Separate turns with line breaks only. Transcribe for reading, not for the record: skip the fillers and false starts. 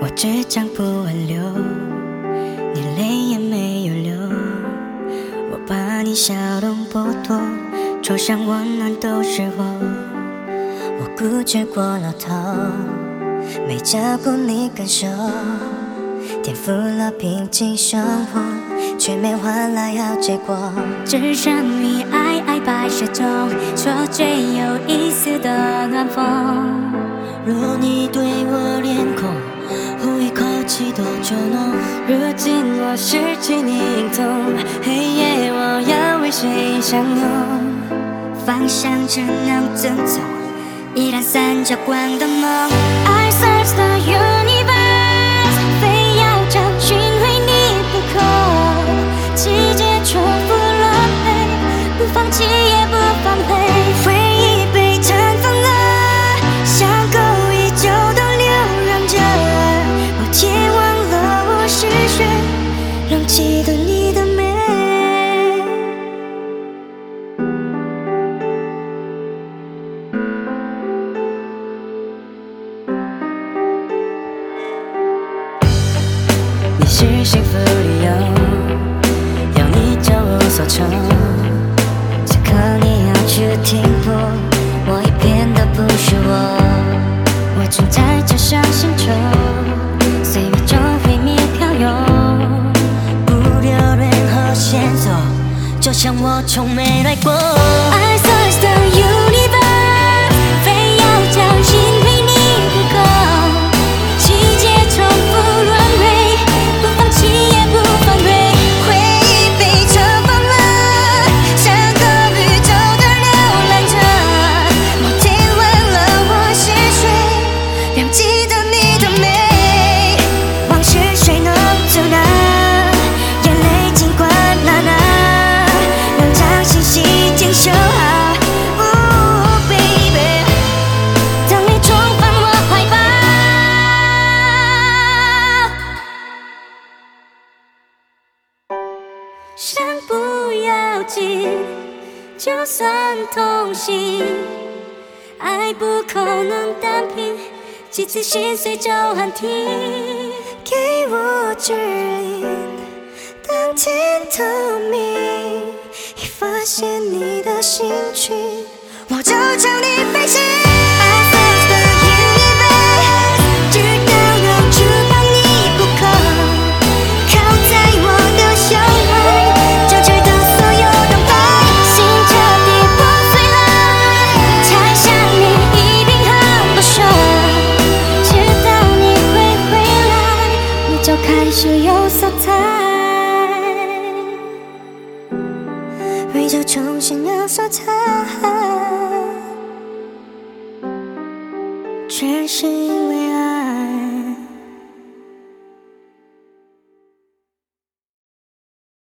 只讲不挽留，你泪也没有流，我把你笑容剥夺，桌上温暖都是火，我固执过了头，没照顾你感受，颠覆了平静生活，却没换来好结果。
只剩你皑皑白雪中，说最有意思的暖风。
若你对我脸红，呼一口气多久浓？如今我失去你影踪，黑夜我要为谁相拥？
方向只能遵从，依然三角光的梦。I search the universe， 非要找寻回你不可。季节重复轮回，不放弃也不放飞。
回忆被尘封了，像狗依旧都流浪着。我健忘了我是谁，仍记得你的美。你是幸福理由，要你照我所求。此刻你要去停泊，我一片都不是我。我存在这上星球，岁月中毁灭飘游，不留任何线索，就像我从没来过。
I search the universe， 非要找寻回你不可。季节重复轮回，不放弃也不放飞。
回忆被尘封了，像个宇宙的流浪者。我听完了我是谁，仍记得你的美。往事谁能阻挡？眼泪尽管呐呐，能将心洗净修好。Oh baby， 当你重返我怀抱，
伤不要紧，就算痛心，爱不可能单凭几次心碎就喊停。
给我指引，当天透明，一发现你的心情，我就朝你飞行。I search the universe， 直到能触碰你不可，靠在我的胸怀，真挚的所有等待。
心彻底破碎了，才想你一定很不舍，直到你会回来，我就开始有色彩。
宇宙重新有色彩，全是因为爱。